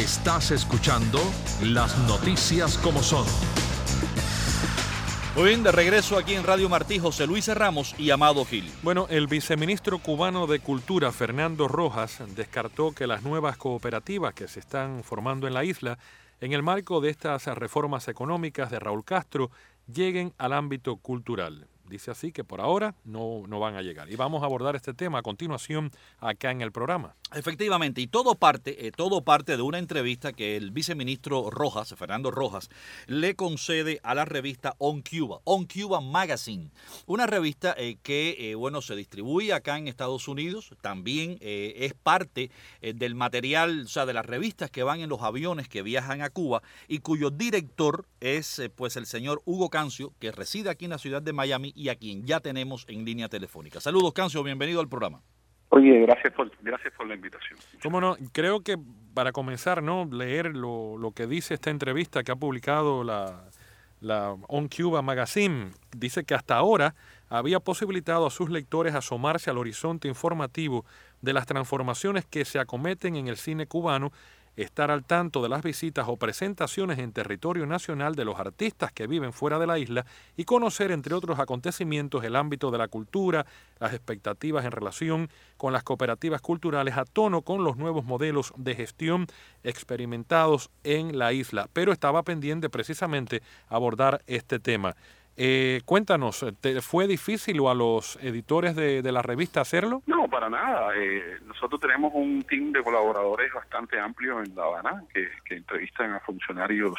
Estás escuchando Las Noticias como son. Muy bien, de regreso aquí en Radio Martí, José Luis Ramos y Amado Gil. Bueno, el viceministro cubano de Cultura, Fernando Rojas, descartó que las nuevas cooperativas que se están formando en la isla, en el marco de estas reformas económicas de Raúl Castro, lleguen al ámbito cultural. Dice así que por ahora no van a llegar. Y vamos a abordar este tema a continuación acá en el programa. Efectivamente, y todo parte de una entrevista que el viceministro Rojas, Fernando Rojas, le concede a la revista On Cuba Magazine, una revista que se distribuye acá en Estados Unidos, también es parte del material, o sea, de las revistas que van en los aviones que viajan a Cuba y cuyo director es el señor Hugo Cancio, que reside aquí en la ciudad de Miami y a quien ya tenemos en línea telefónica. Saludos, Cancio, bienvenido al programa. Oye, gracias por la invitación. Cómo no, creo que para comenzar, ¿no? Leer lo que dice esta entrevista que ha publicado la On Cuba Magazine. Dice que hasta ahora había posibilitado a sus lectores asomarse al horizonte informativo de las transformaciones que se acometen en el cine cubano, estar al tanto de las visitas o presentaciones en territorio nacional de los artistas que viven fuera de la isla y conocer, entre otros acontecimientos, el ámbito de la cultura, las expectativas en relación con las cooperativas culturales a tono con los nuevos modelos de gestión experimentados en la isla. Pero estaba pendiente precisamente abordar este tema. Cuéntanos, ¿fue difícil a los editores de la revista hacerlo? No, para nada. Nosotros tenemos un team de colaboradores bastante amplio en La Habana que entrevistan a funcionarios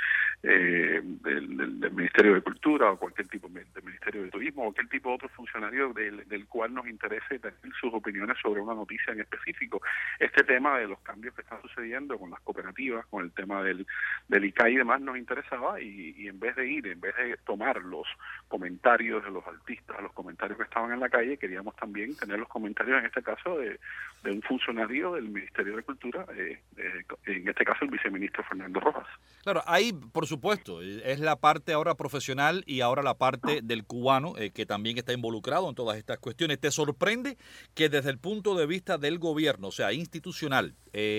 del Ministerio de Cultura o cualquier tipo del Ministerio de Turismo o cualquier tipo de otro funcionario del cual nos interese tener sus opiniones sobre una noticia en específico. Este tema de los cambios que están sucediendo con las cooperativas, con el tema del ICAI y demás nos interesaba y en vez de tomar los comentarios de los artistas, los comentarios que estaban en la calle, queríamos también tener los comentarios, en este caso, de un funcionario del Ministerio de Cultura, en este caso el viceministro Fernando Rojas. Claro, ahí, por supuesto, es la parte ahora profesional y ahora la parte del cubano que también está involucrado en todas estas cuestiones. ¿Te sorprende que desde el punto de vista del gobierno, o sea, institucional,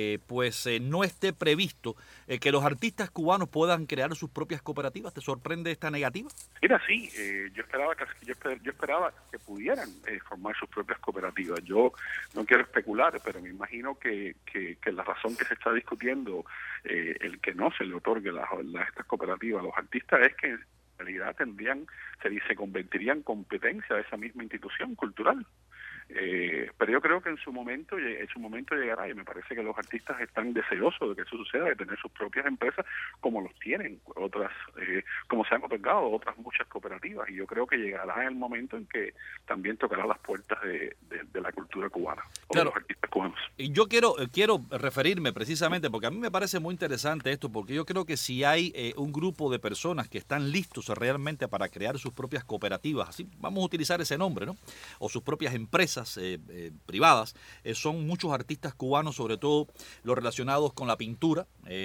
no esté previsto que los artistas cubanos puedan crear sus propias cooperativas? ¿Te sorprende esta negativa? Mira, sí, yo esperaba que pudieran formar sus propias cooperativas. Yo no quiero especular, pero me imagino que la razón que se está discutiendo, el que no se le otorgue estas cooperativas a los artistas, es que en realidad se convertirían en competencia de esa misma institución cultural. Pero yo creo que en su momento llegará, y me parece que los artistas están deseosos de que eso suceda, de tener sus propias empresas como los tienen otras, como se han otorgado otras muchas cooperativas, y yo creo que llegará el momento en que también tocará las puertas de la cultura cubana, o claro, de los artistas cubanos. Y yo quiero referirme precisamente, porque a mí me parece muy interesante esto, porque yo creo que si hay un grupo de personas que están listos realmente para crear sus propias cooperativas, así vamos a utilizar ese nombre, ¿no? O sus propias empresas privadas, son muchos artistas cubanos, sobre todo los relacionados con la pintura,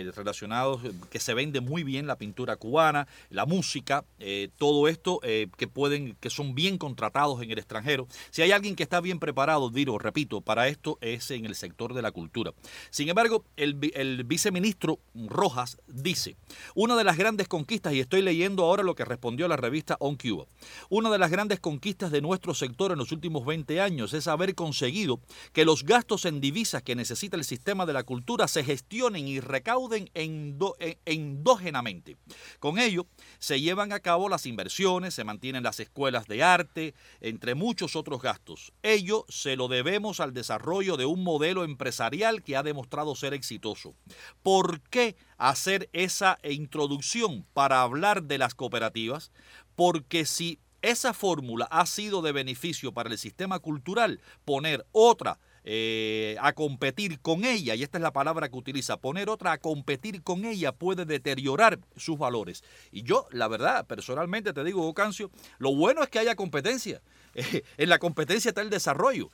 que se vende muy bien la pintura cubana, la música, todo esto que son bien contratados en el extranjero. Si hay alguien que está bien preparado, repito, para esto es en el sector de la cultura. Sin embargo, el viceministro Rojas dice, una de las grandes conquistas, y estoy leyendo ahora lo que respondió la revista On Cuba, una de las grandes conquistas de nuestro sector en los últimos 20 años es haber conseguido que los gastos en divisas que necesita el sistema de la cultura se gestionen y recauden endógenamente. Con ello, se llevan a cabo las inversiones, se mantienen las escuelas de arte, entre muchos otros gastos. Ello se lo debemos al desarrollo de un modelo empresarial que ha demostrado ser exitoso. ¿Por qué hacer esa introducción para hablar de las cooperativas? Porque si esa fórmula ha sido de beneficio para el sistema cultural, poner otra a competir con ella, y esta es la palabra que utiliza, poner otra a competir con ella puede deteriorar sus valores. Y yo, la verdad, personalmente te digo, Ocancio, lo bueno es que haya competencia, en la competencia está el desarrollo.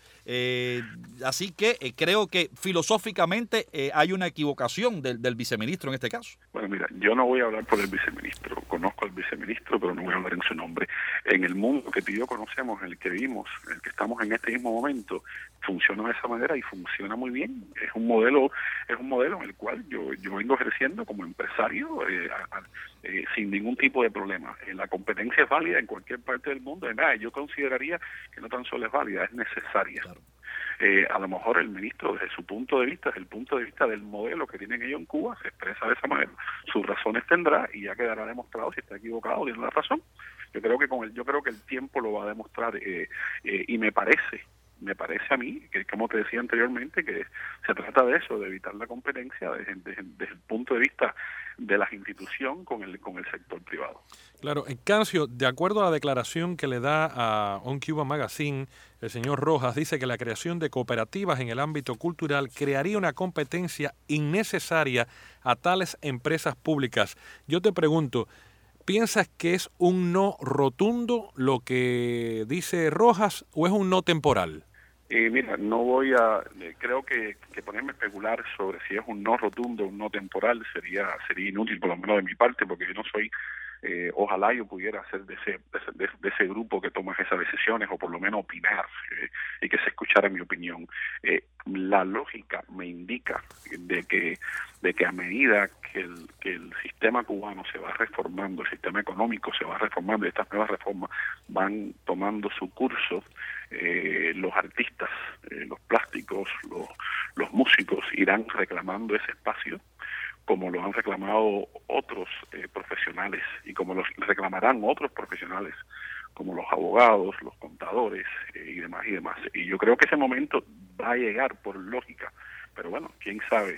Así que creo que filosóficamente hay una equivocación del viceministro en este caso. Bueno, mira, yo no voy a hablar por el viceministro, conozco al viceministro, pero no voy a hablar en su nombre. En el mundo que tú y yo conocemos, en el que vivimos, en el que estamos en este mismo momento, funciona de esa manera y funciona muy bien. Es un modelo en el cual yo vengo ejerciendo como empresario sin ningún tipo de problema. La competencia es válida en cualquier parte del mundo. Yo consideraría que no tan solo es válida, es necesaria. Claro. A lo mejor el ministro, desde su punto de vista, desde el punto de vista del modelo que tienen ellos en Cuba, se expresa de esa manera. Sus razones tendrá y ya quedará demostrado si está equivocado o tiene la razón. Yo creo que el tiempo lo va a demostrar y me parece a mí, que como te decía anteriormente, que se trata de eso, de evitar la competencia desde el punto de vista de las instituciones con el sector privado. Claro, Cancio, de acuerdo a la declaración que le da a On Cuba Magazine, el señor Rojas dice que la creación de cooperativas en el ámbito cultural crearía una competencia innecesaria a tales empresas públicas. Yo te pregunto, ¿piensas que es un no rotundo lo que dice Rojas o es un no temporal? Mira, creo que ponerme a especular sobre si es un no rotundo o un no temporal sería inútil, por lo menos de mi parte, porque yo no soy, ojalá yo pudiera ser de ese grupo que toma esas decisiones, o por lo menos opinar y que se escuchara mi opinión. La lógica me indica de que a medida que el sistema cubano se va reformando, el sistema económico se va reformando y estas nuevas reformas van tomando su curso, los artistas, los plásticos, los músicos irán reclamando ese espacio como lo han reclamado otros profesionales y como los reclamarán otros profesionales como los abogados, los contadores y demás. Y yo creo que ese momento va a llegar por lógica, pero bueno, quién sabe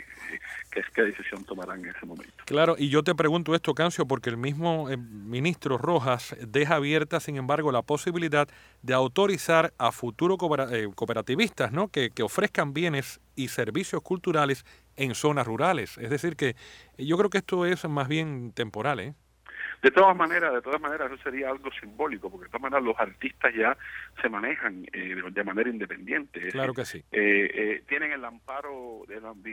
qué decisión tomarán en ese momento. Claro, y yo te pregunto esto, Cancio, porque el mismo ministro Rojas deja abierta, sin embargo, la posibilidad de autorizar a futuros cooperativistas, ¿no?, que ofrezcan bienes y servicios culturales en zonas rurales. Es decir, que yo creo que esto es más bien temporal, ¿eh? De todas maneras, eso sería algo simbólico, porque de todas maneras los artistas ya se manejan de manera independiente. Claro que sí. Tienen el amparo,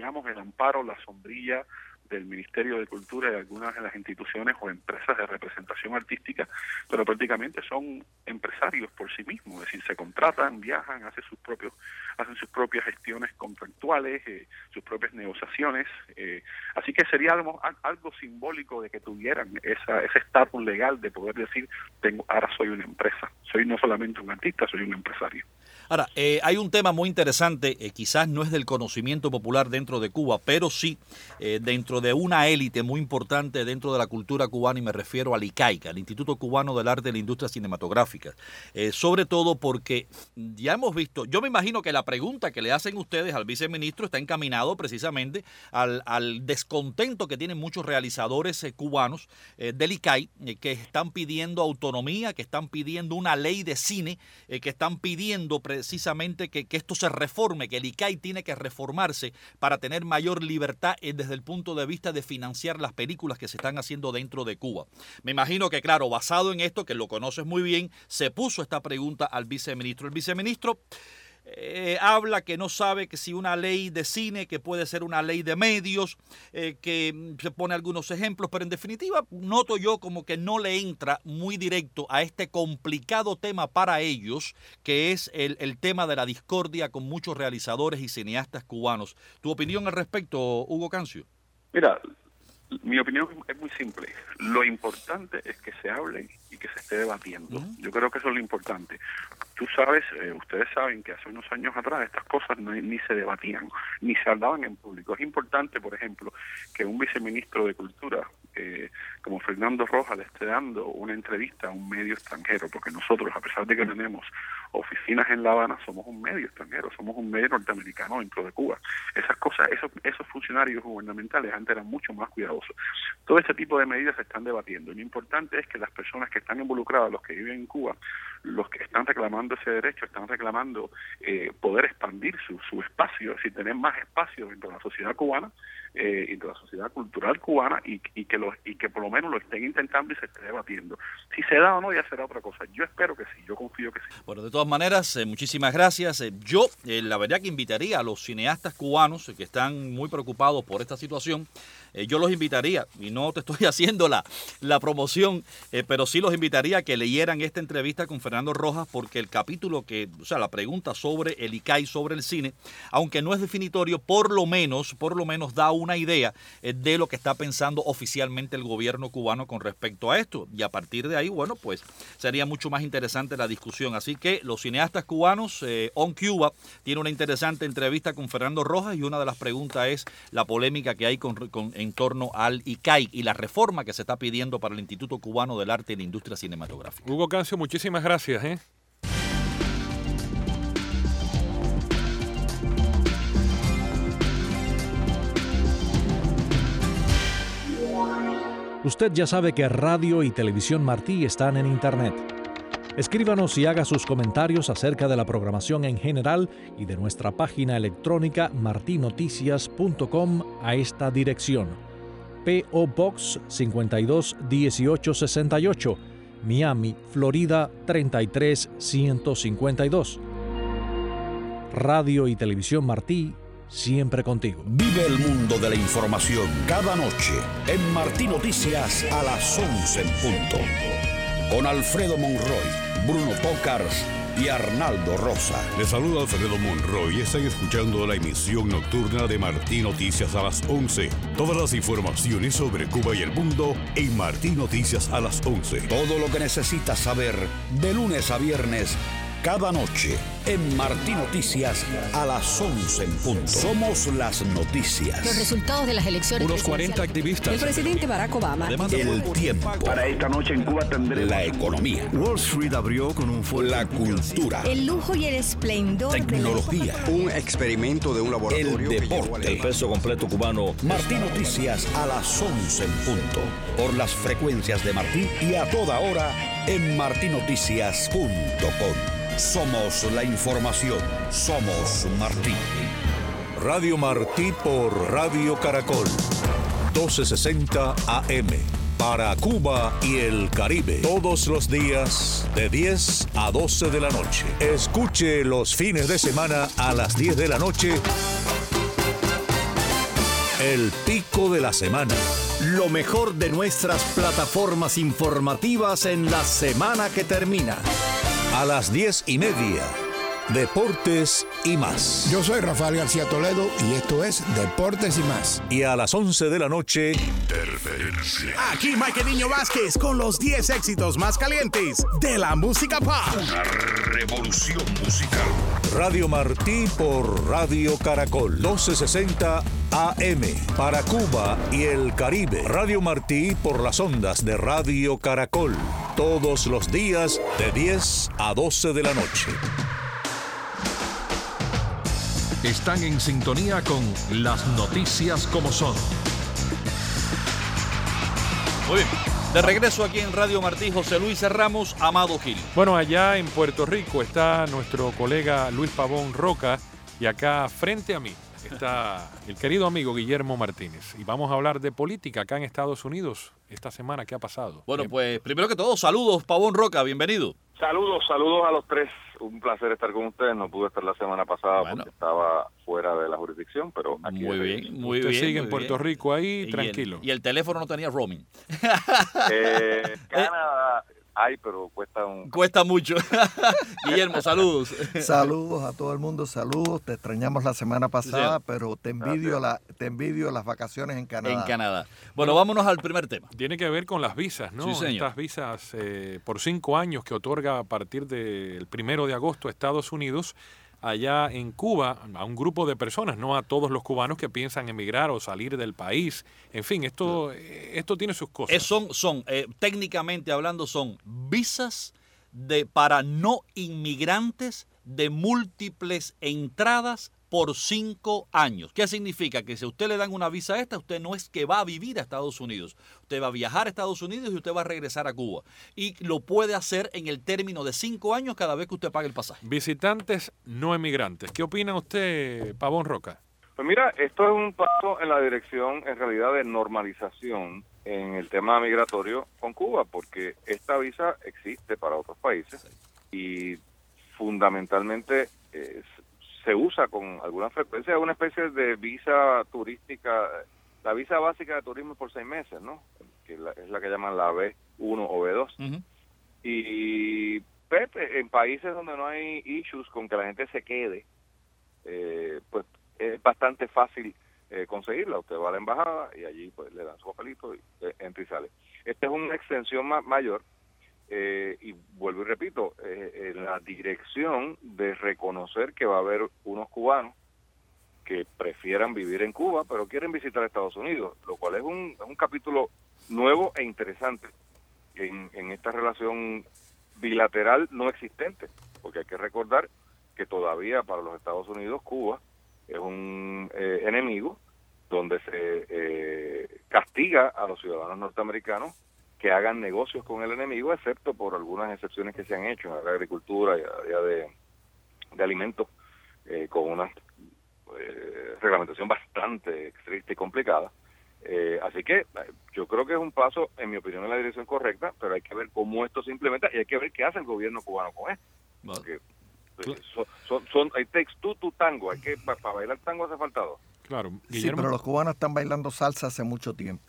la sombrilla del Ministerio de Cultura y de algunas de las instituciones o empresas de representación artística, pero prácticamente son empresarios por sí mismos, es decir, se contratan, viajan, hacen sus propias gestiones contractuales, sus propias negociaciones, así que sería algo simbólico de que tuvieran ese estatus legal de poder decir, ahora soy una empresa, soy no solamente un artista, soy un empresario. Ahora, hay un tema muy interesante, quizás no es del conocimiento popular dentro de Cuba, pero sí dentro de una élite muy importante dentro de la cultura cubana, y me refiero al ICAIC, al Instituto Cubano del Arte y la Industria Cinematográfica. Sobre todo porque ya hemos visto, yo me imagino que la pregunta que le hacen ustedes al viceministro está encaminado precisamente al descontento que tienen muchos realizadores cubanos del ICAIC, que están pidiendo autonomía, que están pidiendo una ley de cine, que están pidiendo precisamente que esto se reforme, que el ICAIC tiene que reformarse para tener mayor libertad desde el punto de vista de financiar las películas que se están haciendo dentro de Cuba. Me imagino que, claro, basado en esto, que lo conoces muy bien, se puso esta pregunta al viceministro. El viceministro habla que no sabe que si una ley de cine, que puede ser una ley de medios, que se pone algunos ejemplos, pero en definitiva noto yo como que no le entra muy directo a este complicado tema para ellos, que es el tema de la discordia con muchos realizadores y cineastas cubanos. ¿Tu opinión al respecto, Hugo Cancio? Mira, mi opinión es muy simple. Lo importante es que se hable y que se esté debatiendo. Yo creo que eso es lo importante. Tú sabes, ustedes saben que hace unos años atrás estas cosas ni se debatían, ni se hablaban en público. Es importante, por ejemplo, que un viceministro de Cultura como Fernando Rojas le esté dando una entrevista a un medio extranjero, porque nosotros, a pesar de que tenemos oficinas en La Habana, somos un medio extranjero, somos un medio norteamericano dentro de Cuba. Esas cosas, esos funcionarios gubernamentales antes eran mucho más cuidadosos. Todo este tipo de medidas se están debatiendo, y lo importante es que las personas que están involucradas, los que viven en Cuba, los que están reclamando ese derecho están reclamando poder expandir su espacio, es decir, tener más espacio dentro de la sociedad cubana, dentro de la sociedad cultural cubana, y que por lo menos lo estén intentando y se esté debatiendo. Si se da o no, ya será otra cosa. Yo espero que sí, yo confío que sí. Bueno, de todas maneras, muchísimas gracias. Yo, la verdad que invitaría a los cineastas cubanos que están muy preocupados por esta situación, yo los invitaría, y no te estoy haciendo la promoción, pero sí los invitaría a que leyeran esta entrevista con Fernando Rojas, porque el capítulo la pregunta sobre el ICAI, sobre el cine, aunque no es definitorio, por lo menos da una idea de lo que está pensando oficialmente el gobierno cubano con respecto a esto. Y a partir de ahí, bueno, pues sería mucho más interesante la discusión. Así que los cineastas cubanos, On Cuba tiene una interesante entrevista con Fernando Rojas, y una de las preguntas es la polémica que hay en torno al ICAI y la reforma que se está pidiendo para el Instituto Cubano del Arte y la Industria Cinematográfica. Hugo Cancio, muchísimas gracias. Usted ya sabe que Radio y Televisión Martí están en Internet. Escríbanos y haga sus comentarios acerca de la programación en general y de nuestra página electrónica martinoticias.com a esta dirección: P.O. Box 521868, Miami, Florida 33152. Radio y Televisión Martí, siempre contigo. Vive el mundo de la información cada noche en Martí Noticias a las 11 en punto. Con Alfredo Monroy, Bruno Tocars y Arnaldo Rosa. Les saluda Alfredo Monroy y están escuchando la emisión nocturna de Martí Noticias a las 11. Todas las informaciones sobre Cuba y el mundo en Martí Noticias a las 11. Todo lo que necesitas saber de lunes a viernes, cada noche en Martí Noticias a las 11 en punto. Somos las noticias. Los resultados de las elecciones. Unos 40 activistas. El presidente Barack Obama. El tiempo. Para esta noche en Cuba tendremos La economía. Wall Street abrió con un fuerte. La cultura. El lujo y el esplendor. Tecnología. Un experimento de un laboratorio. El deporte. El peso completo cubano. Martí Noticias a las 11 en punto. Por las frecuencias de Martí y a toda hora en martinoticias.com. Somos la información. Somos Martí. Radio Martí por Radio Caracol. 1260 AM. Para Cuba y el Caribe. Todos los días de 10 a 12 de la noche. Escuche los fines de semana a las 10 de la noche. El Pico de la Semana. Lo mejor de nuestras plataformas informativas en la semana que termina. A las 10:30. Deportes y más. Yo soy Rafael García Toledo y esto es Deportes y más. Y a las 11 de la noche. Interferencia. Aquí Mike Niño Vázquez con los 10 éxitos más calientes de la música pop. Una revolución musical. Radio Martí por Radio Caracol. 1260 AM. Para Cuba y el Caribe. Radio Martí por las ondas de Radio Caracol. Todos los días de 10 a 12 de la noche. Están en sintonía con las noticias como son. Muy bien. De regreso aquí en Radio Martí, José Luis Ramos, Amado Gil. Bueno, allá en Puerto Rico está nuestro colega Luis Pavón Roca, y acá frente a mí está el querido amigo Guillermo Martínez. Y vamos a hablar de política acá en Estados Unidos esta semana. ¿Qué ha pasado? Bueno, pues primero que todo, saludos, Pavón Roca, bienvenido. Saludos a los tres. Un placer estar con ustedes. No pude estar la semana pasada porque estaba fuera de la jurisdicción, pero aquí. Muy bien, muy Usted bien. sigue en Puerto Rico ahí, y tranquilo. Y el teléfono no tenía roaming. Canadá hay, pero cuesta mucho. Guillermo, saludos. Saludos a todo el mundo, saludos. Te extrañamos la semana pasada, Sí. pero te envidio las vacaciones en Canadá. En Canadá. Bueno, vámonos al primer tema. Tiene que ver con las visas, ¿no? Sí, señor. Estas visas por 5 años que otorga a partir del 1 de agosto a Estados Unidos, allá en Cuba, a un grupo de personas, no a todos los cubanos que piensan emigrar o salir del país. En fin, esto tiene sus cosas. Técnicamente hablando, son visas para no inmigrantes de múltiples entradas por 5 años. ¿Qué significa? Que si a usted le dan una visa esta, usted no es que va a vivir a Estados Unidos. Usted va a viajar a Estados Unidos y usted va a regresar a Cuba. Y lo puede hacer en el término de 5 años cada vez que usted pague el pasaje. Visitantes no emigrantes. ¿Qué opina usted, Pavón Roca? Pues mira, esto es un paso en la dirección, en realidad, de normalización en el tema migratorio con Cuba, porque esta visa existe para otros países y fundamentalmente se usa con alguna frecuencia. Es una especie de visa turística, la visa básica de turismo por 6 meses, ¿no? Que es la que llaman la B1 o B2. Uh-huh. Y pues, en países donde no hay issues con que la gente se quede, pues es bastante fácil conseguirla. Usted va a la embajada y allí pues le dan su papelito y entra y sale. Esta es una extensión mayor. Y vuelvo y repito, en la dirección de reconocer que va a haber unos cubanos que prefieran vivir en Cuba, pero quieren visitar Estados Unidos, lo cual es un capítulo nuevo e interesante en esta relación bilateral no existente, porque hay que recordar que todavía para los Estados Unidos Cuba es un enemigo donde se castiga a los ciudadanos norteamericanos que hagan negocios con el enemigo, excepto por algunas excepciones que se han hecho en la agricultura y área de alimentos, con una reglamentación bastante estricta y complicada. Así que yo creo que es un paso, en mi opinión, en la dirección correcta, pero hay que ver cómo esto se implementa y hay que ver qué hace el gobierno cubano con esto. Porque it takes two to tango, hay que para bailar tango hace falta 2. Claro, sí, pero los cubanos están bailando salsa hace mucho tiempo.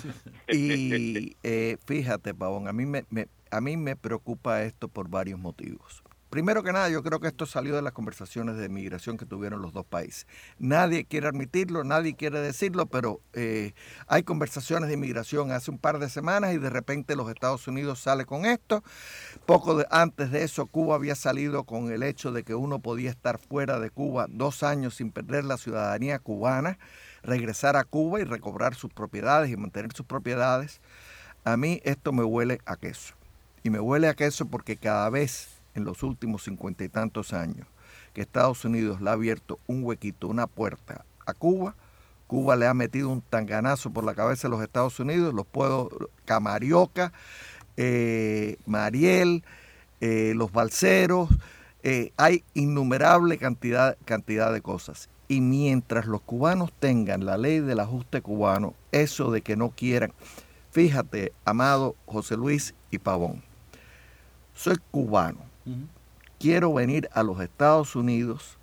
Y fíjate, Pavón, a mí me preocupa esto por varios motivos. Primero que nada, yo creo que esto salió de las conversaciones de migración que tuvieron los dos países. Nadie quiere admitirlo, nadie quiere decirlo, pero hay conversaciones de inmigración hace un par de semanas y de repente los Estados Unidos sale con esto. Antes de eso, Cuba había salido con el hecho de que uno podía estar fuera de Cuba 2 años sin perder la ciudadanía cubana, regresar a Cuba y recobrar sus propiedades y mantener sus propiedades. A mí esto me huele a queso. Y me huele a queso porque cada vez en los últimos 50 y tantos años que Estados Unidos le ha abierto un huequito, una puerta a Cuba, Cuba le ha metido un tanganazo por la cabeza a los Estados Unidos, Camarioca, Mariel, los balseros, hay innumerable cantidad de cosas. Y mientras los cubanos tengan la ley del ajuste cubano, eso de que no quieran, fíjate, amado José Luis y Pavón, soy cubano. Quiero venir a los Estados Unidos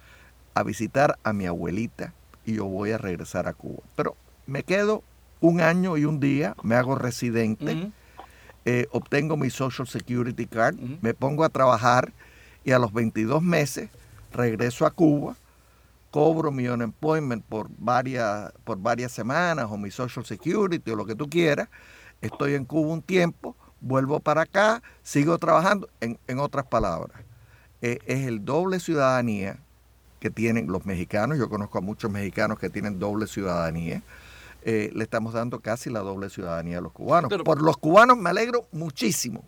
a visitar a mi abuelita y yo voy a regresar a Cuba. Pero me quedo 1 año y 1 día, me hago residente, obtengo mi Social Security Card, me pongo a trabajar y a los 22 meses regreso a Cuba, cobro mi unemployment por varias semanas o mi Social Security o lo que tú quieras, estoy en Cuba un tiempo, vuelvo para acá, sigo trabajando. En otras palabras, es el doble ciudadanía que tienen los mexicanos. Yo conozco a muchos mexicanos que tienen doble ciudadanía. Le estamos dando casi la doble ciudadanía a los cubanos. Pero por los cubanos me alegro muchísimo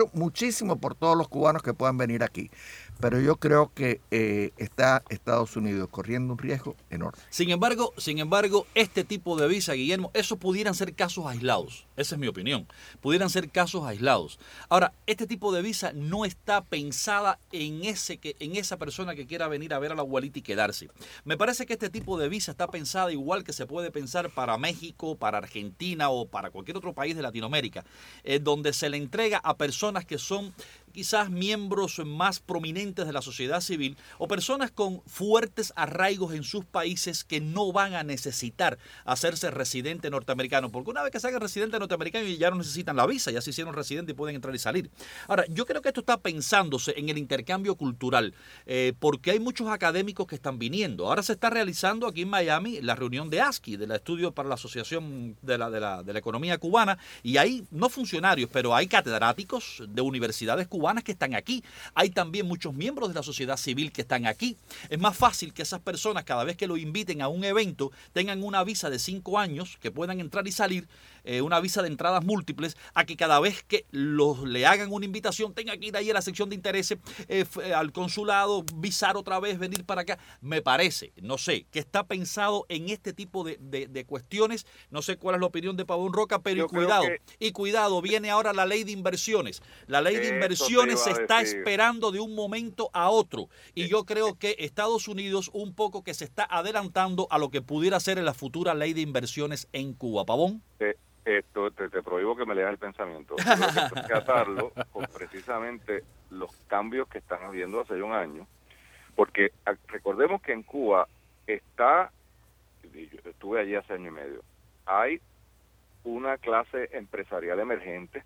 por todos los cubanos que puedan venir aquí. Pero yo creo que está Estados Unidos corriendo un riesgo enorme. Sin embargo, este tipo de visa, Guillermo, esos pudieran ser casos aislados. Esa es mi opinión. Pudieran ser casos aislados. Ahora, este tipo de visa no está pensada en esa persona que quiera venir a ver a la abuelita y quedarse. Me parece que este tipo de visa está pensada igual que se puede pensar para México, para Argentina o para cualquier otro país de Latinoamérica, donde se le entrega a personas que son quizás miembros más prominentes de la sociedad civil o personas con fuertes arraigos en sus países que no van a necesitar hacerse residente norteamericano, porque una vez que se hagan residente norteamericano ya no necesitan la visa, ya se hicieron residente y pueden entrar y salir. Ahora, yo creo que esto está pensándose en el intercambio cultural, porque hay muchos académicos que están viniendo. Ahora se está realizando aquí en Miami la reunión de ASCI, del Estudio para la Asociación de la Economía Cubana, y hay no funcionarios, pero hay catedráticos de universidades cubanas cubanas que están aquí. Hay también muchos miembros de la sociedad civil que están aquí. Es más fácil que esas personas, cada vez que lo inviten a un evento, tengan una visa de 5 años, que puedan entrar y salir, una visa de entradas múltiples, a que cada vez que le hagan una invitación tenga que ir ahí a la sección de intereses, al consulado, visar otra vez, venir para acá. Me parece, no sé, que está pensado en este tipo de cuestiones. No sé cuál es la opinión de Pavón Roca, pero cuidado, viene ahora la ley de inversiones. La ley de inversiones se está esperando de un momento a otro. Y yo creo que Estados Unidos un poco que se está adelantando a lo que pudiera ser en la futura ley de inversiones en Cuba. Pavón. Te prohíbo que me leas el pensamiento. Yo creo que hay que atarlo con precisamente los cambios que están habiendo hace un año, porque recordemos que en Cuba yo estuve allí hace año y medio, hay una clase empresarial emergente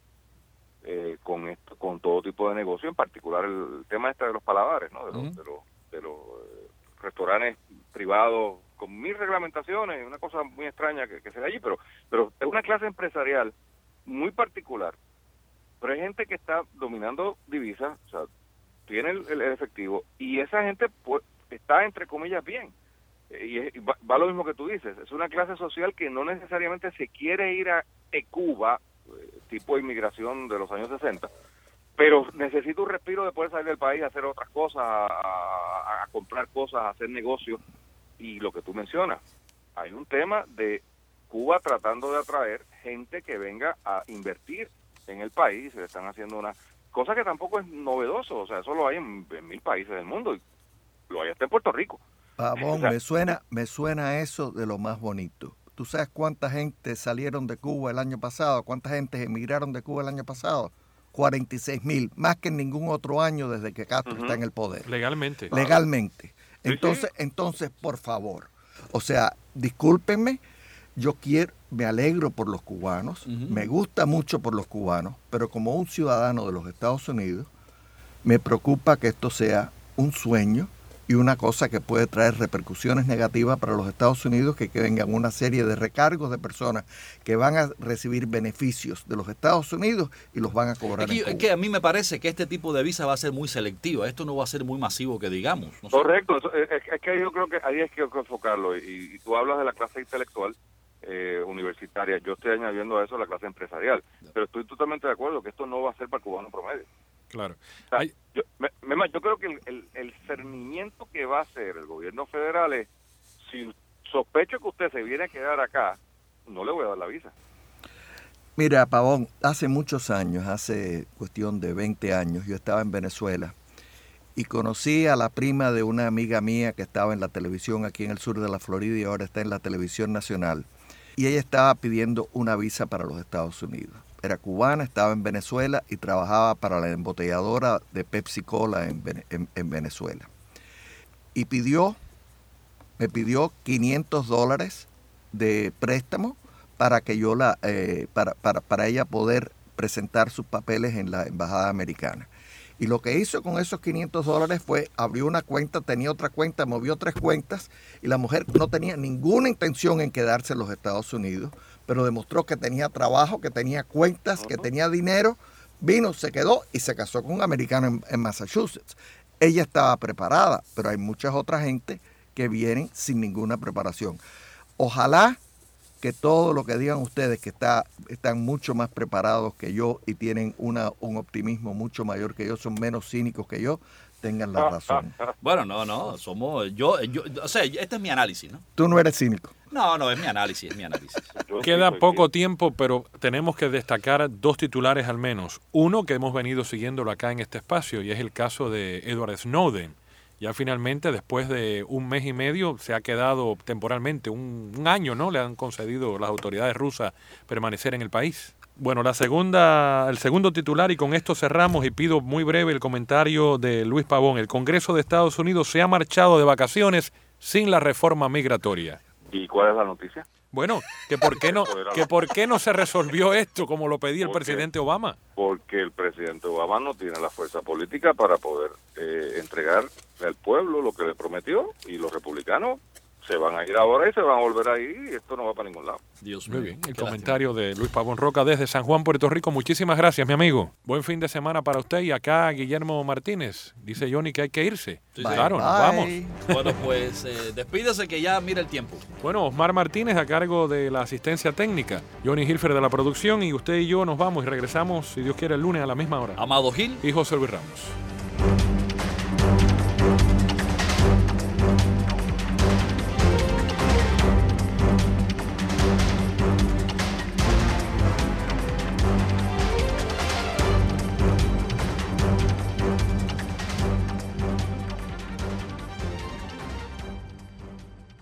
con todo tipo de negocio, en particular el tema de los paladares, ¿no? de los restaurantes privados con 1000 reglamentaciones, una cosa muy extraña que se ve allí, pero es una clase empresarial muy particular. Pero hay gente que está dominando divisas, o sea, tiene el efectivo, y esa gente pues está, entre comillas, bien. Y va lo mismo que tú dices, es una clase social que no necesariamente se quiere ir a Cuba, tipo inmigración de los años 60, pero necesita un respiro de poder salir del país, a hacer otras cosas, a comprar cosas, a hacer negocios. Y lo que tú mencionas, hay un tema de Cuba tratando de atraer gente que venga a invertir en el país. Se le están haciendo una cosa que tampoco es novedoso, o sea, eso lo hay en 1000 países del mundo, y lo hay hasta en Puerto Rico. Pavón, me suena eso de lo más bonito. ¿Tú sabes cuánta gente salieron de Cuba el año pasado? ¿Cuánta gente emigraron de Cuba el año pasado? 46,000, más que en ningún otro año desde que Castro está en el poder. Legalmente. Entonces, por favor, o sea, discúlpenme, me alegro por los cubanos, me gusta mucho por los cubanos, pero como un ciudadano de los Estados Unidos, me preocupa que esto sea un sueño y una cosa que puede traer repercusiones negativas para los Estados Unidos, que vengan una serie de recargos de personas que van a recibir beneficios de los Estados Unidos y los van a cobrar en Cuba. Es que a mí me parece que este tipo de visa va a ser muy selectiva, esto no va a ser muy masivo que digamos. No sé. Correcto, es que yo creo que ahí es que hay que enfocarlo, y tú hablas de la clase intelectual universitaria, yo estoy añadiendo a eso la clase empresarial, pero estoy totalmente de acuerdo que esto no va a ser para el cubano promedio. Claro. O sea, yo creo que el cernimiento que va a hacer el gobierno federal es, si sospecho que usted se viene a quedar acá, no le voy a dar la visa. Mira, Pavón, hace muchos años, hace cuestión de 20 años, yo estaba en Venezuela y conocí a la prima de una amiga mía que estaba en la televisión aquí en el sur de la Florida y ahora está en la televisión nacional. Y ella estaba pidiendo una visa para los Estados Unidos. Era cubana, estaba en Venezuela y trabajaba para la embotelladora de Pepsi Cola en Venezuela. Y me pidió $500 de préstamo para que yo para ella poder presentar sus papeles en la embajada americana. Y lo que hizo con esos $500 fue abrió una cuenta, tenía otra cuenta, movió 3 cuentas, y la mujer no tenía ninguna intención en quedarse en los Estados Unidos, pero demostró que tenía trabajo, que tenía cuentas, que tenía dinero, vino, se quedó y se casó con un americano en Massachusetts. Ella estaba preparada, pero hay muchas otras gente que vienen sin ninguna preparación. Ojalá que todo lo que digan ustedes, que están mucho más preparados que yo y tienen un optimismo mucho mayor que yo, son menos cínicos que yo, tengan la razón. Bueno, no, somos yo, o sea, este es mi análisis, ¿no? Tú no eres cínico. No, es mi análisis. Queda poco tiempo, pero tenemos que destacar 2 titulares al menos. Uno que hemos venido siguiéndolo acá en este espacio, y es el caso de Edward Snowden. Ya finalmente, después de 1 mes y medio, se ha quedado temporalmente un año, ¿no? Le han concedido las autoridades rusas permanecer en el país. Bueno, el segundo titular, y con esto cerramos, y pido muy breve el comentario de Luis Pavón. El Congreso de Estados Unidos se ha marchado de vacaciones sin la reforma migratoria. ¿Y cuál es la noticia? Bueno, que por qué no se resolvió esto como lo pedía el presidente Obama. Porque el presidente Obama no tiene la fuerza política para poder entregar al pueblo lo que le prometió, y los republicanos se van a ir ahora y se van a volver a ir y esto no va para ningún lado. Dios Muy mío. bien, el qué comentario de Luis Pavón Roca desde San Juan, Puerto Rico. Muchísimas gracias, mi amigo. Buen fin de semana para usted. Y acá Guillermo Martínez. Dice Johnny que hay que irse. Sí, claro, bye. nos vamos. Bueno, pues despídase que ya mira el tiempo. Bueno, Osmar Martínez a cargo de la asistencia técnica, Johnny Hilfer de la producción, y usted y yo nos vamos y regresamos, si Dios quiere, el lunes a la misma hora. Amado Gil y José Luis Ramos.